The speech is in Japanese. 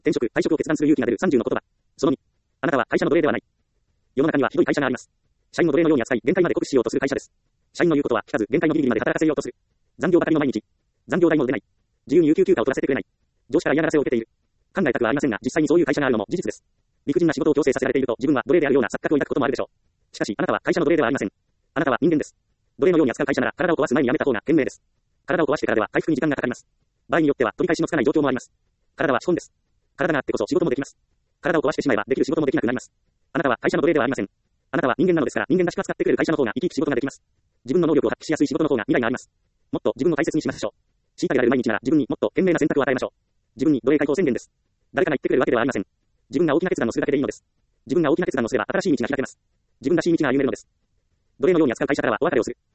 転職、退職を決断する勇気が出る30の言葉。その2。あなたは会社の奴隷ではない。世の中にはひどい会社があります。社員の奴隷のように扱い、限界まで酷使しようとする会社です。社員の言うことは聞かず、限界のギリギリまで働かせようとする。残業ばかりの毎日。残業代も出ない。自由に有給休暇を取らせてくれない。上司から嫌がらせを受けている。考えたくはありませんが、実際にそういう会社があるのも事実です。理不尽な仕事を強制させられていると、自分は奴隷であるような錯覚を抱くこともあるでしょう。しかし、あなたは会社の奴隷ではありません。あなたは人間です。奴隷のように扱う会社なら、体を壊す前に辞めた方が賢明です。体を壊してからでは回復に時間がかかります。場合によっては取り返しのつかない状況もあります。体は資本です。体があってこそ仕事もできます。体を壊してしまえばできる仕事もできなくなります。あなたは会社の奴隷ではありません。あなたは人間なのですから、人間らしく扱ってくれる会社の方が生き生き仕事ができます。自分の能力を発揮しやすい仕事の方が未来があります。もっと自分を大切にしましょう。虐げられる毎日なら自分にもっと賢明な選択を与えましょう。自分に奴隷解放宣言です。誰かが言ってくれるわけではありません。自分が大きな決断をするだけでいいのです。自分が大きな決断をすれば新しい道が開けます。自分らしい道が歩めるのです。奴隷のように扱う会社からはお別れをする。